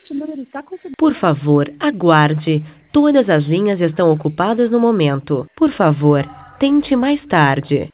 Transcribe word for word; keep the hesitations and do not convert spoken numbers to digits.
Por favor, aguarde. Todas as linhas estão ocupadas no momento. Por favor, tente mais tarde.